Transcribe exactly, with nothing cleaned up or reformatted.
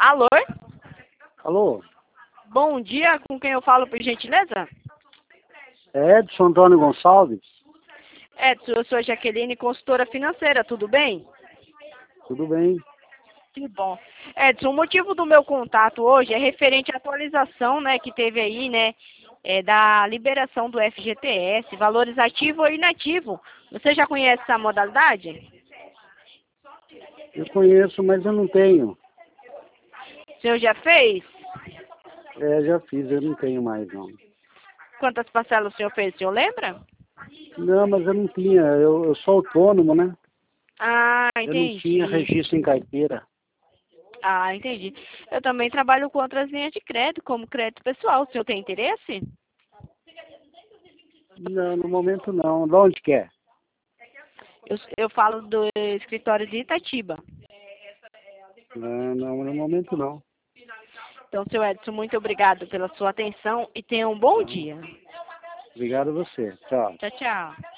Alô? Alô? Bom dia, com quem eu falo, por gentileza? É Edson Antônio Gonçalves? Edson, eu sou a Jaqueline, consultora financeira, tudo bem? Tudo bem. Que bom. Edson, o motivo do meu contato hoje é referente à atualização, né, que teve aí, né, é, da liberação do F G T S, valores ativo ou inativo. Você já conhece essa modalidade? Eu conheço, mas eu não tenho. O senhor já fez? É, já fiz, eu não tenho mais, não. Quantas parcelas o senhor fez, o senhor lembra? Não, mas eu não tinha. Eu, eu sou autônomo, né? Ah, Eu não tinha entendi. registro em carteira. Ah, entendi. Eu também trabalho com outras linhas de crédito, como crédito pessoal. O senhor tem interesse? Não, no momento não. De onde que é? Eu, eu falo do escritório de Itatiba. Não, não, no momento não. Então, seu Edson, muito obrigado pela sua atenção e tenha um bom dia. Obrigado a você. Tchau. Tchau, tchau.